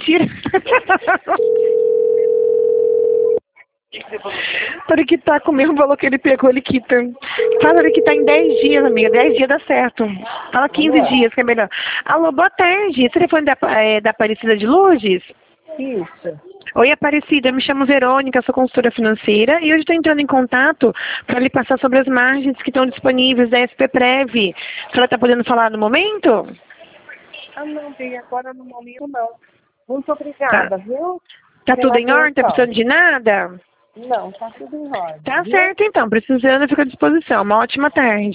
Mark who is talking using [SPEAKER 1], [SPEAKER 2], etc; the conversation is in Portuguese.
[SPEAKER 1] mentira. Para que tá comigo, falou que ele pegou, ele quita. Fala ele que tá em 10 dias, amiga. 10 dias dá certo. Fala 15 dias, que é melhor. Alô, boa tarde. Esse telefone da Aparecida de Lourdes?
[SPEAKER 2] Isso.
[SPEAKER 1] Oi, Aparecida. Eu me chamo Verônica, sou consultora financeira e hoje estou entrando em contato para lhe passar sobre as margens que estão disponíveis da SPPrev. A senhora está podendo falar no momento?
[SPEAKER 2] Ah, não, bem, agora no momento não. Muito obrigada, viu?
[SPEAKER 1] Tá
[SPEAKER 2] Pela
[SPEAKER 1] tudo em ordem? Tá
[SPEAKER 2] atenção.
[SPEAKER 1] precisando de nada?
[SPEAKER 2] Não, tá tudo em ordem.
[SPEAKER 1] Tá
[SPEAKER 2] Viu?
[SPEAKER 1] certo, então. Precisando, eu fico à disposição. Uma ótima tarde.